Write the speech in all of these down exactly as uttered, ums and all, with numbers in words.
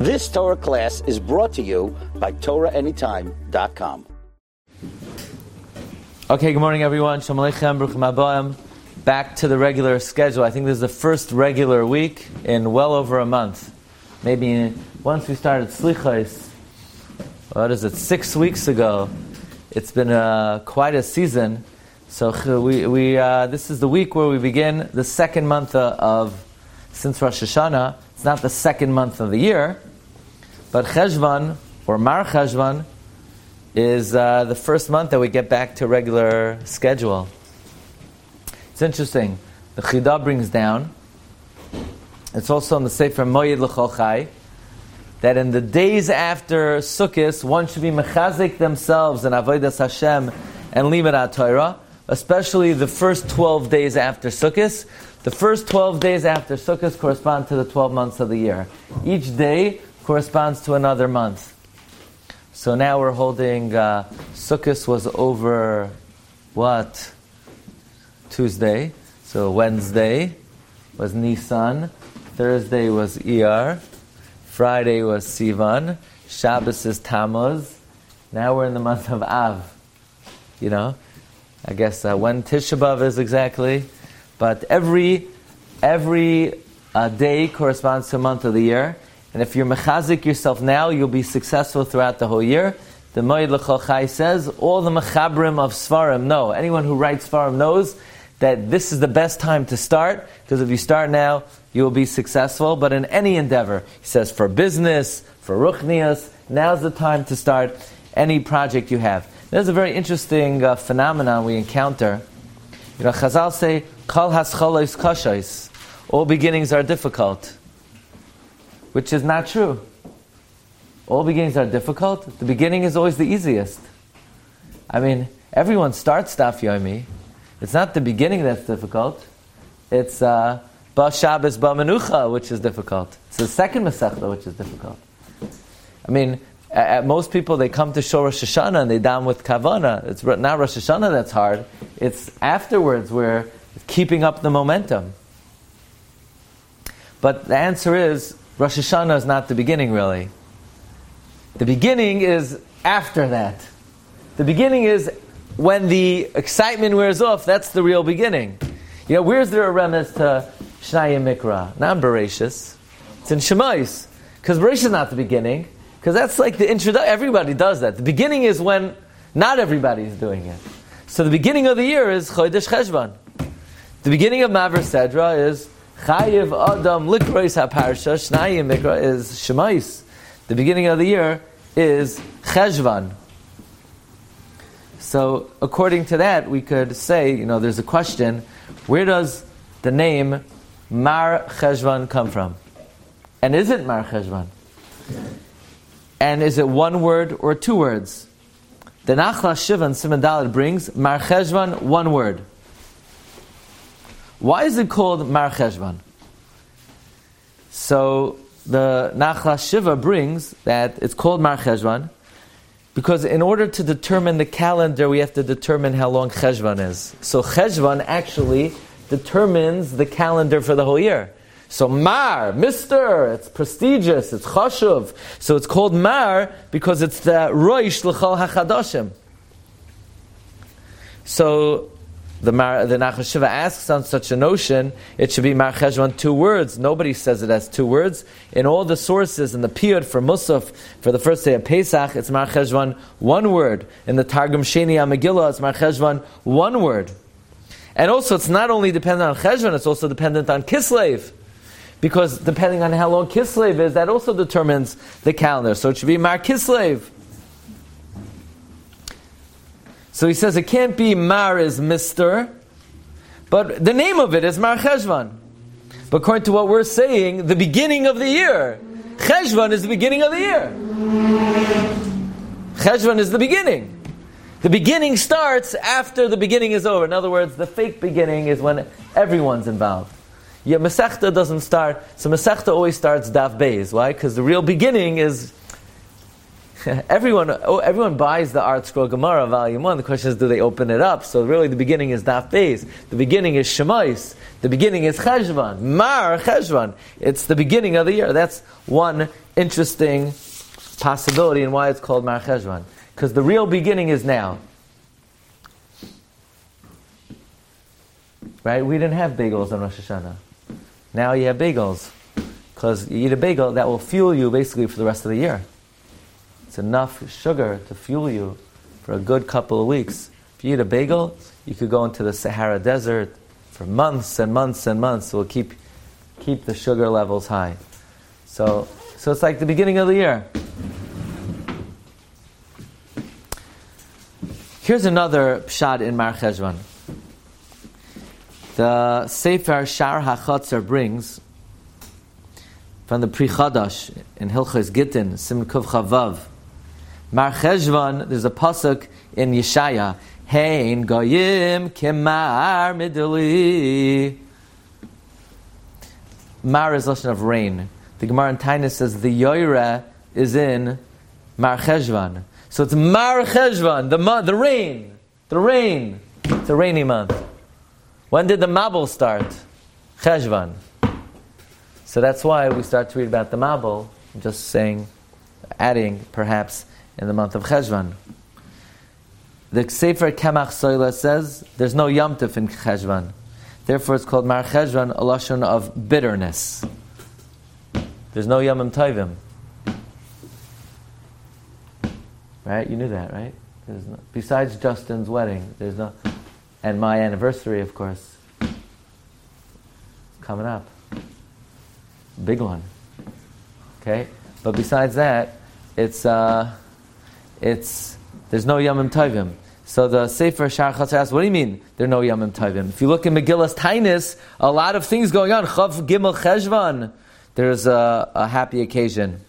This Torah class is brought to you by Torah Anytime dot com. Okay, good morning everyone. Shalom Aleichem, Bruchim Habayim. Back to the regular schedule. I think this is the first regular week in well over a month. Maybe once we started Slichos, what is it, six weeks ago, it's been uh, quite a season. So we, we uh, this is the week where we begin the second month of, since Rosh Hashanah. It's not the second month of the year, but Cheshvan, or Mar Cheshvan, is uh, the first month that we get back to regular schedule. It's interesting. The Chidah brings down, it's also in the Sefer Moed L'Chol Chai, that in the days after Sukkot, one should be mechazik themselves in Avodas Hashem and Limud Torah, especially the first twelve days after Sukkot. The first twelve days after Sukkot correspond to the twelve months of the year. Each day corresponds to another month. So now we're holding, uh, Sukkot was over, what? Tuesday. So Wednesday was Nisan. Thursday was Iyar. Friday was Sivan. Shabbos is Tammuz. Now we're in the month of Av. You know? I guess uh, when Tisha B'Av is exactly. But every every uh, day corresponds to a month of the year. And if you're mechazik yourself now, you'll be successful throughout the whole year. The Moed L'Chol Chai says, all the mechabrim of Sfarim know. Anyone who writes Sfarim knows that this is the best time to start, because if you start now, you will be successful. But in any endeavor, he says, for business, for ruchnias, now's the time to start any project you have. There's a very interesting uh, phenomenon we encounter. You know, Chazal say, Kol hascholos kashos. All beginnings are difficult. Which is not true. All beginnings are difficult. The beginning is always the easiest. I mean, everyone starts Daf Yomi. It's not the beginning that's difficult. It's uh, Ba Shabbos Ba Menucha, which is difficult. It's the second Masechta, which is difficult. I mean, at most people, they come to Shor Rosh Hashanah and they daven with Kavana. It's not Rosh Hashanah that's hard. It's afterwards where keeping up the momentum. But the answer is, Rosh Hashanah is not the beginning, really. The beginning is after that. The beginning is when the excitement wears off. That's the real beginning. You know, where's there a remez to Shnayim Mikra? Not in Bereshis. It's in Shemais. Because Bereshis is not the beginning. Because that's like the introduction. Everybody does that. The beginning is when not everybody is doing it. So the beginning of the year is Chodesh Cheshvan. The beginning of Maver Sedra is Chayiv Adam Likrois HaParsha. Shnayim Mikra is Shemais. The beginning of the year is Cheshvan. So according to that, we could say, you know, there's a question, where does the name Mar Cheshvan come from? And is it Mar Cheshvan? And is it one word or two words? The Nachla Shiva and Siman Dalet brings Mar Cheshvan, one word. Why is it called Mar Cheshvan? So the Nachla Shiva brings that it's called Mar Cheshvan because in order to determine the calendar, we have to determine how long Cheshvan is. So Cheshvan actually determines the calendar for the whole year. So Mar, Mister, it's prestigious, it's Chashuv. So it's called Mar because it's the Roish L'Chol HaChadoshim. So the Mar, the Nachla Shiva asks on such a notion, it should be Mar Cheshvan, two words. Nobody says it as two words. In all the sources, in the Piyut for Musaf, for the first day of Pesach, it's Mar Cheshvan, one word. In the Targum Sheni HaMegillah, it's Mar Cheshvan, one word. And also, it's not only dependent on Cheshvan, it's also dependent on Kislev. Because depending on how long Kislev is, that also determines the calendar. So it should be Mar Kislev. So he says it can't be Mar is Mister, but the name of it is Mar Cheshvan. But according to what we're saying, the beginning of the year, Cheshvan is the beginning of the year. Cheshvan is the beginning. The beginning starts after the beginning is over. In other words, the fake beginning is when everyone's involved. Yet Masechta doesn't start, so Masechta always starts Daf Beis. Why? Because the real beginning is everyone. Oh, everyone buys the Art Scroll Gemara Volume One. The question is, do they open it up? So really, the beginning is Daf Beis. The beginning is Shemais. The beginning is Cheshvan. Mar Cheshvan. It's the beginning of the year. That's one interesting possibility and why it's called Mar Cheshvan. Because the real beginning is now. Right? We didn't have bagels on Rosh Hashanah. Now you have bagels. Because you eat a bagel, that will fuel you basically for the rest of the year. It's enough sugar to fuel you for a good couple of weeks. If you eat a bagel, you could go into the Sahara Desert for months and months and months. It will keep keep the sugar levels high. So, so it's like the beginning of the year. Here's another pshat in Mar Cheshvan. The Sefer Shar HaChatzer brings from the Pri Chadash in Hilchos Gittin, Siman Kuf Chavav. Mar Cheshvan, there's a pasuk in Yeshaya, Hein goyim kemar midli. Mar is lashon of rain. The Gemara in Tainus says the Yoira is in Mar Cheshvan. So it's Mar Cheshvan, the month, the rain, the rain. It's a rainy month. When did the Mabul start? Cheshvan. So that's why we start to read about the Mabul, just saying, adding perhaps in the month of Cheshvan. The Sefer Kemach Soila says there's no Yom Tov in Cheshvan. Therefore it's called Mar Cheshvan, a lashon of bitterness. There's no Yom Tovim. Right? You knew that, right? There's no, besides Justin's wedding, there's no, and my anniversary, of course, coming up. Big one. Okay? But besides that, it's, uh, it's, there's no Yom Tovim. So the Sefer Shar HaChatzer asks, what do you mean there are no Yom Tovim? If you look in Megillas Tainus, a lot of things going on. Chav Gimel Cheshvan. There's a, a happy occasion.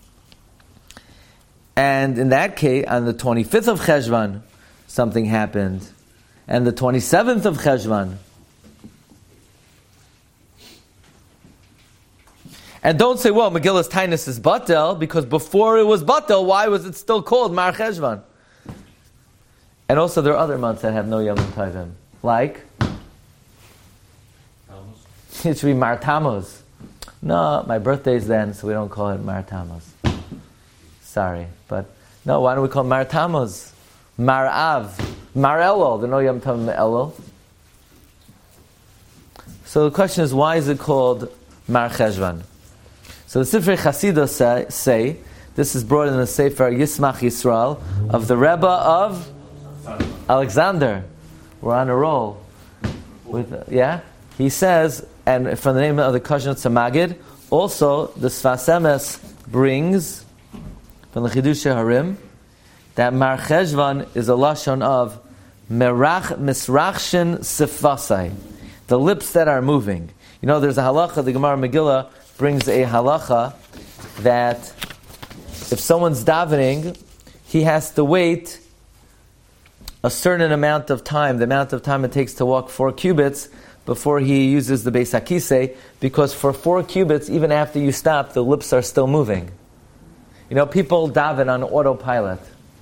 And in that case, on the twenty-fifth of Cheshvan, something happened. And the twenty-seventh of Cheshvan. And don't say, well, Megillas Tainus is Batel, because before it was Batel, why was it still called Mar Cheshvan? And also there are other months that have no Yom Tovim. Like? It should be Mar Tammuz. No, my birthday's then, so we don't call it Mar Tammuz. Sorry. But, no, why don't we call it Mar Tammuz? Mar Av. Mar Elul. There are no Yom Tovim Elul. So the question is, why is it called Mar Cheshvan? So the Sifrei Chasidus say, say, this is brought in the Sefer Yismach Yisrael, of the Rebbe of Alexander. We're on a roll. With, yeah? He says, and from the name of the Kazhnutz Magid, also the Sfas Emes brings from the Chidushei Harim that Mar Cheshvan is a lashon of merach misrachshin sifasai, the lips that are moving. You know, there's a halacha. The Gemara Megillah brings a halacha that if someone's davening, he has to wait a certain amount of time, the amount of time it takes to walk four cubits before he uses the Beis HaKisei, because for four cubits, even after you stop, the lips are still moving. You know, people daven on autopilot.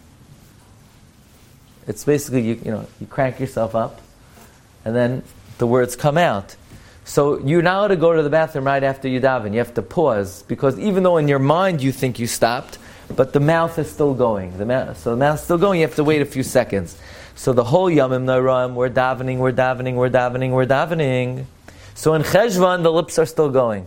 It's basically, you, you know, you crank yourself up, and then the words come out. So you're not allowed to go to the bathroom right after you daven. You have to pause, because even though in your mind you think you stopped, but the mouth is still going. The mouth, so the mouth's still going, you have to wait a few seconds. So the whole Yomim Noraim, we're davening, we're davening, we're davening, we're davening. So in Cheshvan, the lips are still going.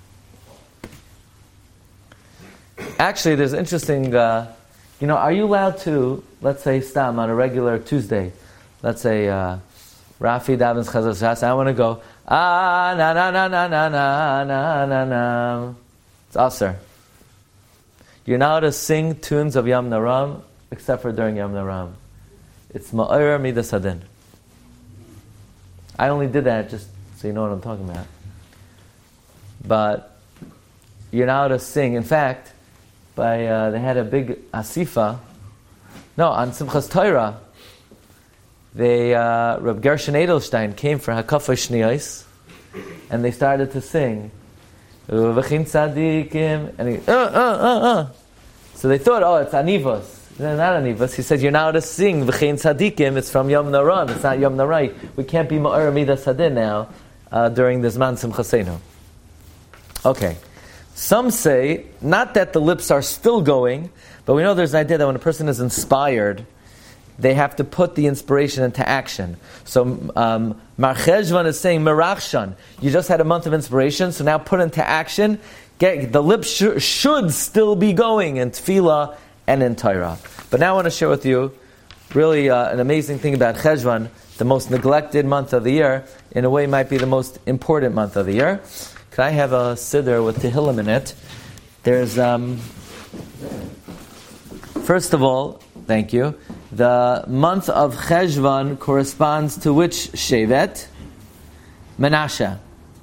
Actually, there's interesting, uh, you know, are you allowed to, let's say, Stam, on a regular Tuesday, let's say, uh, Rafi davens Chazal Shas, I want to go, ah, na na na na na na na na na. It's Aser. You're not allowed to sing tunes of Yom Naram, except for during Yom Naram. It's Ma'ir Midas Hadin. I only did that just so you know what I'm talking about. But you're not allowed to sing. In fact, by uh, they had a big asifa. No, on Simchas Torah, they uh, Reb Gershon Edelstein came for Hakafah Shniyos, and they started to sing. V'chin tzadikim, and he, uh, uh, uh, uh. So they thought, oh, it's Anivos. No, not Anivos. He said, you're now to sing V'chin tzadikim. It's from Yom Naram. It's not Yom Narai. We can't be Ma'or Midas Hadin now uh, during this Man Simchasenu. Okay. Some say, not that the lips are still going, but we know there's an idea that when a person is inspired, they have to put the inspiration into action. So um, Mar Cheshvan is saying, Merachshan, you just had a month of inspiration, so now put into action. Get, the lips sh- should still be going in Tefillah and in Torah. But now I want to share with you really uh, an amazing thing about Cheshvan, the most neglected month of the year, in a way might be the most important month of the year. Can I have a siddur with Tehillim in it? There's, um, first of all, thank you, the month of Cheshvan corresponds to which Shevet? Menashe.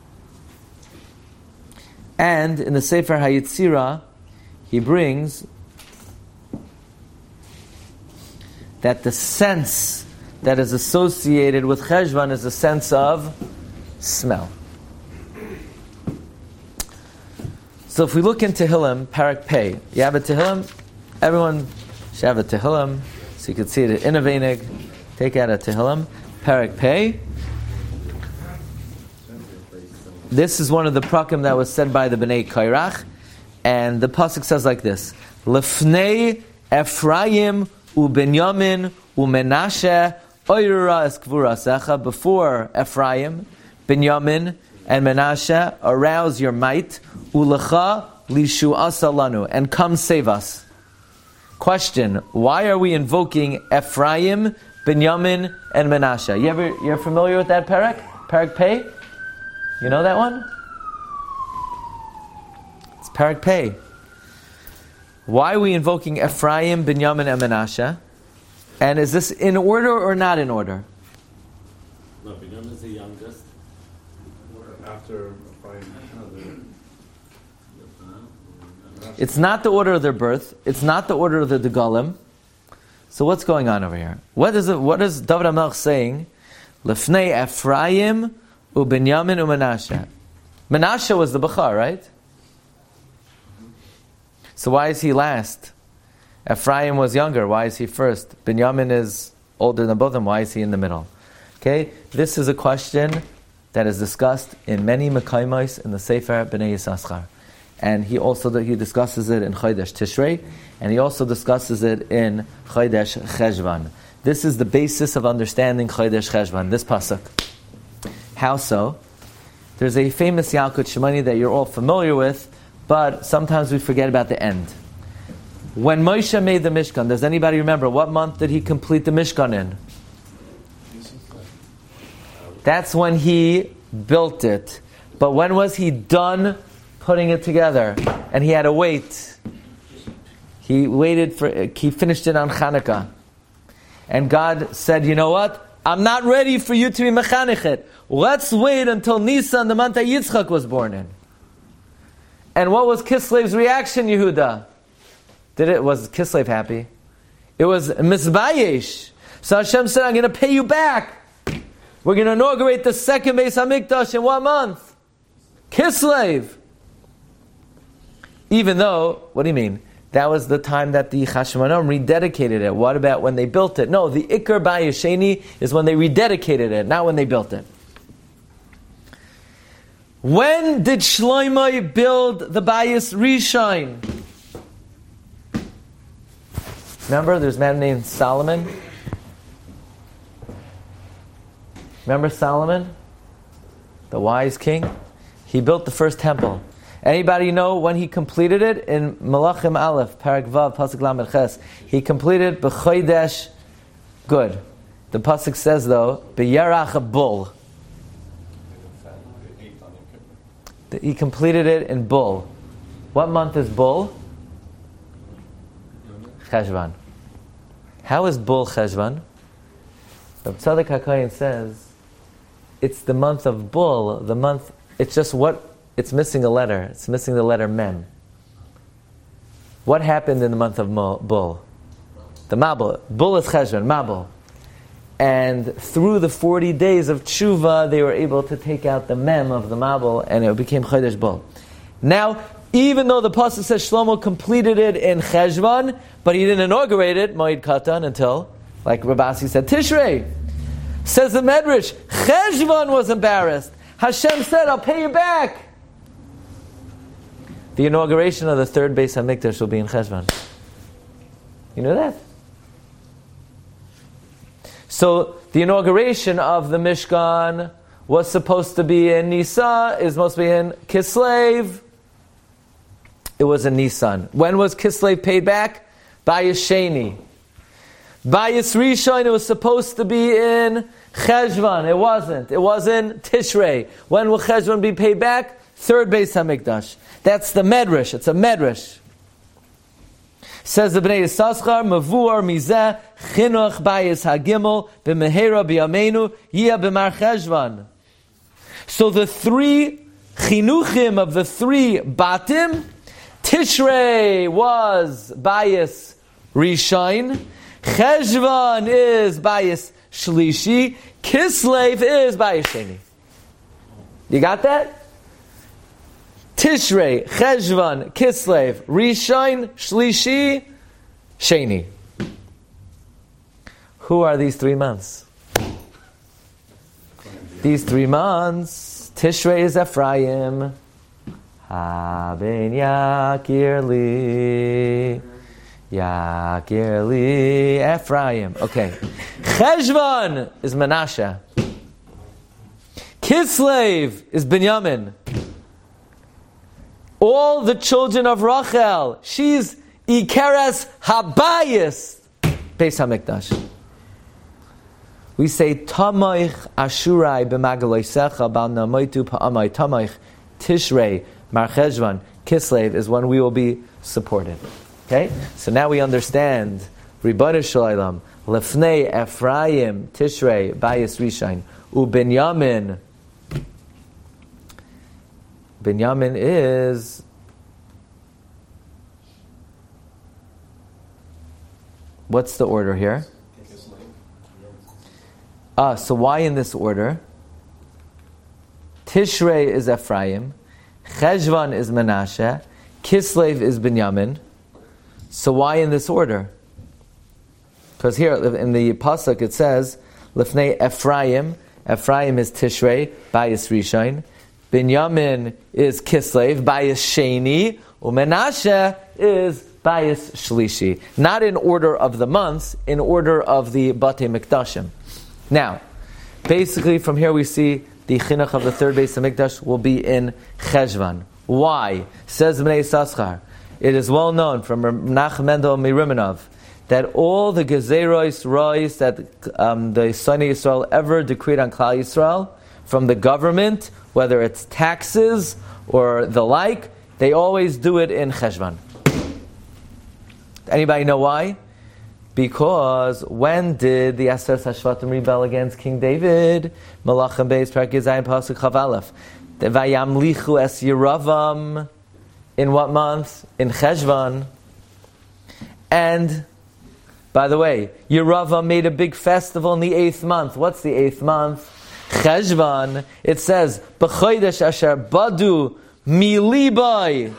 And in the Sefer HaYetzirah, he brings that the sense that is associated with Cheshvan is a sense of smell. So if we look in Tehillim, Parak Pei, you have a Tehillim? Everyone should have a Tehillim, so you can see it in a Veinig. Take out a Tehillim. Parak Pei. This is one of the prakim that was said by the Bnei Kairach, and the pasuk says like this: Lefnei Ephraim uBenyamin uMenashe oyrura es kvurasecha. Before Ephraim, Benyamin, and Menashe, arouse your might, ulecha lishu'asa lanu, and come save us. Question: why are we invoking Ephraim, Benyamin, and Menashe? You ever you're familiar with that parak? Parak Pei? You know that one? It's Parak Pei. Why are we invoking Ephraim, Benyamin, and Menashe? And is this in order or not in order? No, Benyamin is the youngest. After Ephraim. It's not the order of their birth. It's not the order of the Degalim. So what's going on over here? What is it? What is David HaMelech saying? Lefnei Ephraim uBenyamin uMenashe. Menashe was the Bechar, right? So why is he last? Ephraim was younger. Why is he first? Benyamin is older than both of them. Why is he in the middle? Okay, this is a question that is discussed in many Mekaimos in the Sefer Bnei Yissaschar. And he also he discusses it in Chodesh Tishrei, and he also discusses it in Chodesh Cheshvan. This is the basis of understanding Chodesh Cheshvan, this pasuk. How so? There's a famous Yalkut Shimoni that you're all familiar with, but sometimes we forget about the end. When Moshe made the Mishkan, does anybody remember what month did he complete the Mishkan in? That's when he built it. But when was he done putting it together? And he had to wait. He waited for, he finished it on Chanukah. And God said, you know what? I'm not ready for you to be mechanechet. Let's wait until Nisan, the month that Yitzchak was born in. And what was Kislev's reaction, Yehuda? Did it, was Kislev happy? It was Mizbayesh. So Hashem said, I'm going to pay you back. We're going to inaugurate the second Beis HaMikdash in what month? Kislev. Even though, what do you mean? That was the time that the Chashmonaim rededicated it. What about when they built it? No, the Ikar Bayesheni is when they rededicated it, not when they built it. When did Shlomo build the Bayis Rishon? Remember, there's a man named Solomon. Remember Solomon? The wise king? He built the first temple. Anybody know when he completed it? In Malachim Aleph, Parak Vav, Pasuk Lamed Ches. He completed B'chodesh. Good. The Pasuk says though, B'yarach Bul. He completed it in Bul. What month is Bul? Cheshvan. How is Bul Cheshvan? Reb Tzadok HaKohen says, it's the month of Bul, the month, it's just what, it's missing a letter. It's missing the letter Mem. What happened in the month of Bul? The Mabul. Bul is Cheshvan, Mabul. And through the forty days of Tshuva, they were able to take out the Mem of the Mabul, and it became Chodesh Bul. Now, even though the pasuk says Shlomo completed it in Cheshvan, but he didn't inaugurate it, Moed Katan, until, like Rabasi said, Tishrei. Says the Medrash, Cheshvan was embarrassed. Hashem said, I'll pay you back. the inauguration of the third Beis HaMikdash will be in Cheshvan. You know that? So the inauguration of the Mishkan was supposed to be in Nisan, is supposed to be in Kislev. It was in Nisan. When was Kislev paid back? Bayis Sheni. Bayis Rishon, it was supposed to be in Cheshvan. It wasn't. It was in Tishrei. When will Cheshvan be paid back? Third Beis HaMikdash. That's the Medrash. It's a Medrash. Says the Bnei Yissaschar, Mavuar Mizeh Chinuch Bayis Hagimel B'Mehera B'Yameinu Yia B'Mar Cheshvan. So the three chinuchim of the three batim, Tishrei was Bayis Rishon, Cheshvan is Bayis Shlishi, Kislev is Bayis Sheni. You got that? Tishrei, Cheshvan, Kislev, Rishon, Shlishi, Sheni. Who are these three months? These three months, Tishrei is Ephraim. Ha ben Yakir li, Yakir li, Ephraim. Okay. Cheshvan is Menashe. Kislev is Binyamin. All the children of Rachel, she's Ikeres Habayis, Beis HaMikdash. We say Tamoich Ashurai b'Magaloisecha bal namoitu pa'amai Tamoich Tishrei Mar Cheshvan Kislev is when we will be supported. Okay, so now we understand Ribbono Shel Olam Lefnei Ephraim Tishrei Bayis Rishon U Binyamin. Binyamin is what's the order here? Ah, so why in this order? Tishrei is Ephraim, Cheshvan is Menashe, Kislev is Binyamin. So why in this order? Because here in the pasuk it says Lefnei Ephraim. Ephraim is Tishrei, Bayis Rishon. Binyamin is Kislev, Bayis Sheni. Umenashe is Bayis Shlishi. Not in order of the months, in order of the Batei Mikdashim. Now, basically from here we see the chinuch of the third Beis HaMikdash will be in Cheshvan. Why? Says Bnei Yissaschar, it is well known from Menachem Mendel Miriminov that all the Gezeros Rois that um, the Sonei Yisrael ever decreed on Klal Yisrael, from the government, whether it's taxes or the like, they always do it in Cheshvan. Anybody know why? Because when did the Aser Hashvatim rebel against King David? Malachim Beis Parak Yizayim Pasuk Chav Aleph. Vayamlichu es Yeravam. In what month? In Cheshvan. And, by the way, Yeravam made a big festival in the eighth month. What's the eighth month? Cheshvan. It says, B'chodesh asher badu milibai.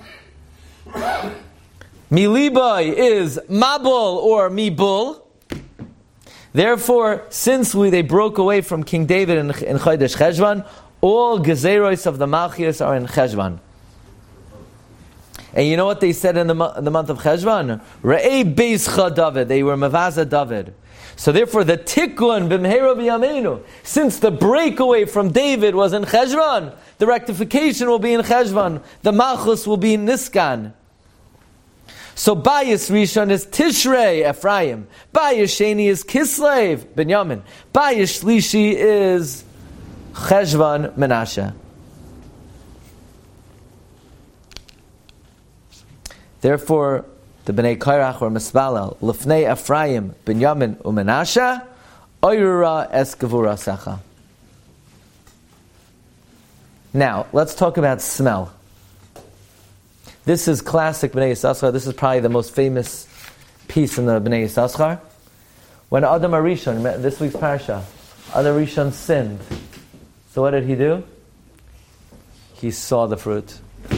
Milibai is Mabul or Mibul. Therefore, since we they broke away from King David in, in Chodesh Cheshvan, all Gezeros of the Malchias are in Cheshvan. And you know what they said in the, in the month of Cheshvan? Re'ei Beischa David. They were Mavaza David. So therefore, the Tikkun b'Mehera b'Yameinu, since the breakaway from David was in Cheshvan, the rectification will be in Cheshvan. The Malchus will be in Niskan. So Bayis Rishon is Tishrei, Ephraim. Bayis Sheni is Kislev, Binyamin. Bayis Shlishi is Cheshvan, Menashe. Therefore, the Bnei Korach or Misbalel, Lefnei Ephraim, Binyamin, Umenashe, Oyrura es Gevura Secha. Now, let's talk about smell. This is classic Bnei Yissaschar. This is probably the most famous piece in the Bnei Yissaschar. When Adam Arishon, this week's parasha, Adam Arishon sinned. So what did he do? He saw the fruit.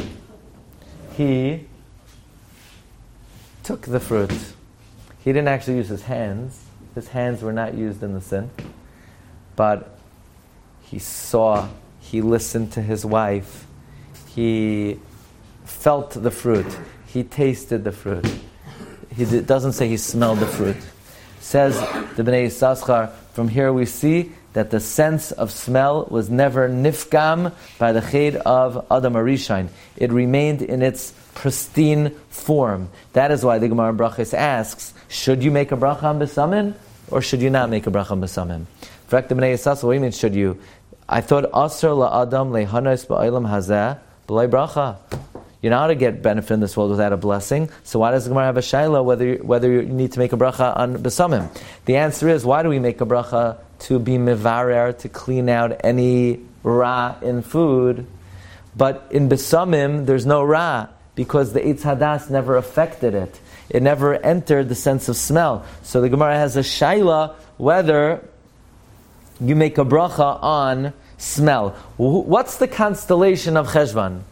He took the fruit. He didn't actually use his hands. His hands were not used in the sin. But he saw, he listened to his wife. He felt the fruit. He tasted the fruit. He did, doesn't say he smelled the fruit. Says the Bnei Yissaschar, from here we see that the sense of smell was never nifgam by the ched of Adam Arishain. It remained in its pristine form. That is why the Gemara in Brachos asks, should you make a bracha on besamim, or should you not make a bracha on besamim? Frak the Bnei Yissaschar, what do you mean should you? I thought asr la'adam lehanos ba'olam hazeh b'lei bracha. You're not to get benefit in this world without a blessing. So why does the Gemara have a shaila whether whether you need to make a bracha on besamim? The answer is, why do we make a bracha? To be mevarer, to clean out any ra in food. But in besamim, there's no ra, because the eitz hadas never affected it. It never entered the sense of smell. So the Gemara has a shaila whether you make a bracha on smell. What's the constellation of Cheshvan?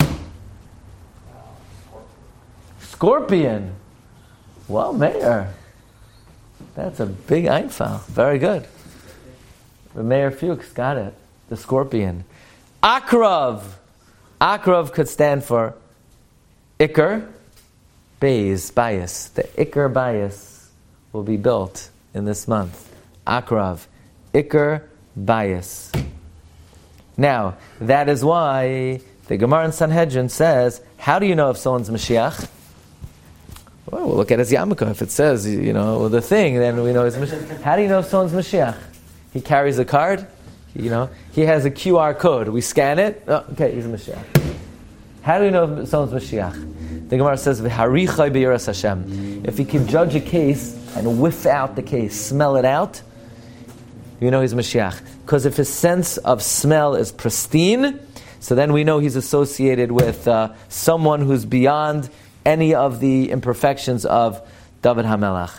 Scorpion. Well, Meir. That's a big einfall. Very good. The Meir Fuchs got it. The scorpion. Akrav. Akrav could stand for Iker, Beis, bias. The Iker bias will be built in this month. Akrav. Iker bias. Now, that is why the Gemara in Sanhedrin says, how do you know if someone's Mashiach? Well, we'll look at his yarmulke. If it says, you know, the thing, then we know he's Mashiach. How do you know if someone's Mashiach? He carries a card, you know, he has a Q R code. We scan it, oh, okay, he's a Mashiach. How do we know if someone's Mashiach? The Gemara says, "V'harichai b'yiras Hashem." If he can judge a case and whiff out the case, smell it out, you know he's Mashiach. Because if his sense of smell is pristine, so then we know he's associated with uh, someone who's beyond any of the imperfections of David HaMelech.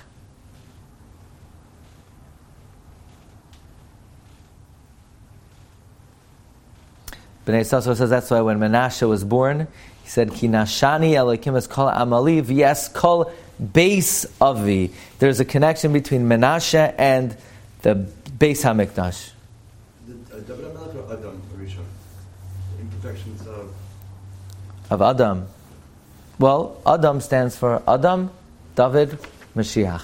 Bnei Yissaschar says that's why when Menashe was born, he said, Ki nashani Elokim es kol amali v'yes kol beis avi. There's a connection between Menashe and the Beis HaMikdash. David HaMelech or Adam Rishon? Imperfections of... Of Adam. Well, Adam stands for Adam, David, Mashiach.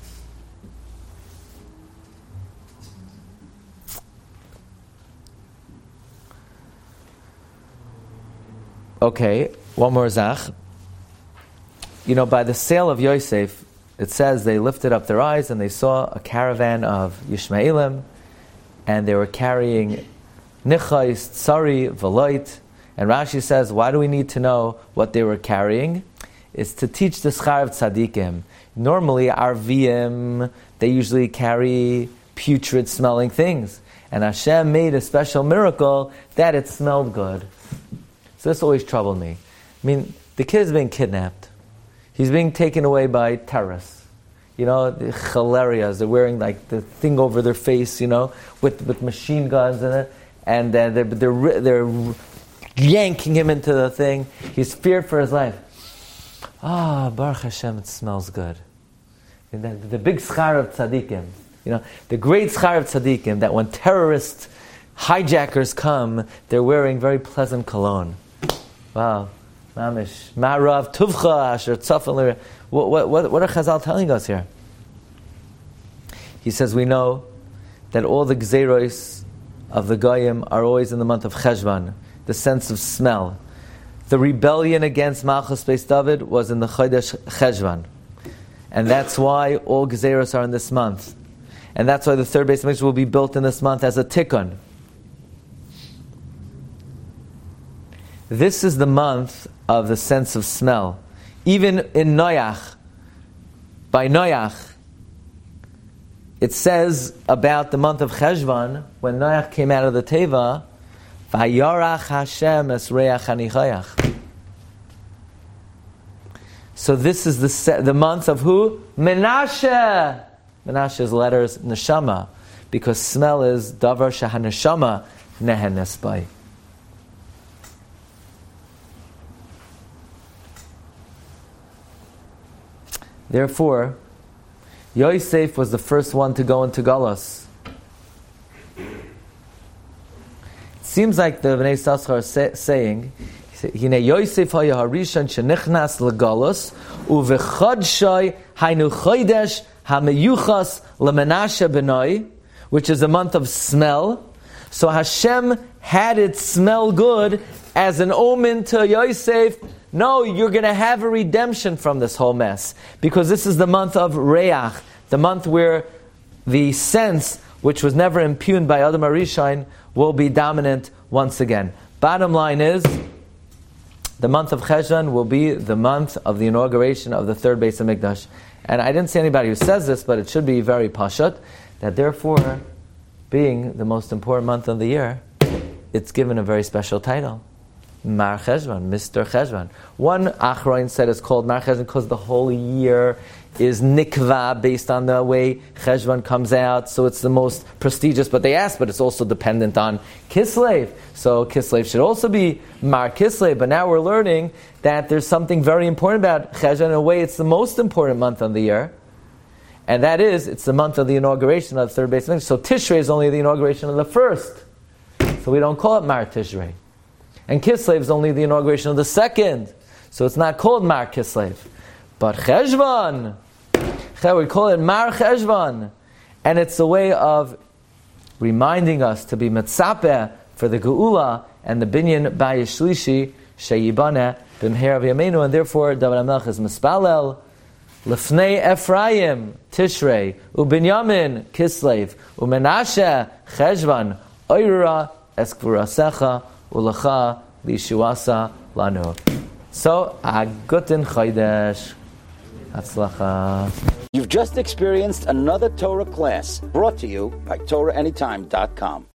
Okay, one more zach. You know, by the sale of Yosef, it says they lifted up their eyes and they saw a caravan of Yishmaelim, and they were carrying Nichais, Tsari, Veloit. And Rashi says, why do we need to know what they were carrying? It's to teach the schar of tzaddikim. Normally, Arvim, they usually carry putrid smelling things. And Hashem made a special miracle that it smelled good. So this always troubled me. I mean, the kid is being kidnapped. He's being taken away by terrorists. You know, the chalerias, they're wearing like the thing over their face, you know, with, with machine guns in it. And uh, they're, they're, they're yanking him into the thing. He's feared for his life. Ah, oh, Baruch Hashem, it smells good. And the, the big schar of tzaddikim, you know, the great schar of tzaddikim, that when terrorist hijackers come, they're wearing very pleasant cologne. Wow. Mamish. Ma'arav tuvcha asher tzafel. What, what, what, what are Chazal telling us here? He says we know that all the gzeros of the Goyim are always in the month of Cheshvan, the sense of smell. The rebellion against Malchus Beis David was in the Chodesh Cheshvan. And that's why all gzeros are in this month. And that's why the third Beis Hamikdash will be built in this month as a tikkun. This is the month of the sense of smell. Even in Noach, by Noach, it says about the month of Cheshvan, when Noach came out of the Teva, Vayarach Hashem es reach hanichayach. So this is the se- the month of who? Menashe. Menashe's letters neshama, because smell is davar shehaneshama nehenes by. Therefore, Yosef was the first one to go into Galus. It seems like the Bnei Yissaschar is say, saying, Hine Yosef haya harishon shenichnas legalus uvechodshay hainu chodesh hameyuchas lemenashe benoi, which is a month of smell. So Hashem had it smell good as an omen to Yosef. No, you're going to have a redemption from this whole mess, because this is the month of Reach, the month where the sense, which was never impugned by Adam HaRishon, will be dominant once again. Bottom line is, the month of Cheshvan will be the month of the inauguration of the third Beis HaMikdash. And I didn't see anybody who says this, but it should be very pashut, that therefore, being the most important month of the year, it's given a very special title. Mar Cheshvan, Mister Cheshvan. One Achroin said it's called Mar Cheshvan because the whole year is nikva based on the way Cheshvan comes out, so it's the most prestigious. But they asked, but it's also dependent on Kislev. So Kislev should also be Mar Kislev. But now we're learning that there's something very important about Cheshvan. In a way, it's the most important month of the year. And that is, it's the month of the inauguration of the third Beis HaMikdash. So Tishrei is only the inauguration of the first. So we don't call it Mar Tishrei. And Kislev is only the inauguration of the second. So it's not called Mar Kislev. But Cheshvan, we call it Mar Cheshvan. And it's a way of reminding us to be Metzapeh for the Geula and the Binyan Bayis Shlishi Sheyibane B'mher V'yameinu. And therefore, David HaMelech is Mispalel Lefnei Ephraim Tishrei U'Binyamin Kislev U'Menashe Cheshvan Oira Eskvurasecha Ulacha Lishuasa Lanu. So, a guten Chodesh. Hatzlacha. You've just experienced another Torah class brought to you by Torah Anytime dot com.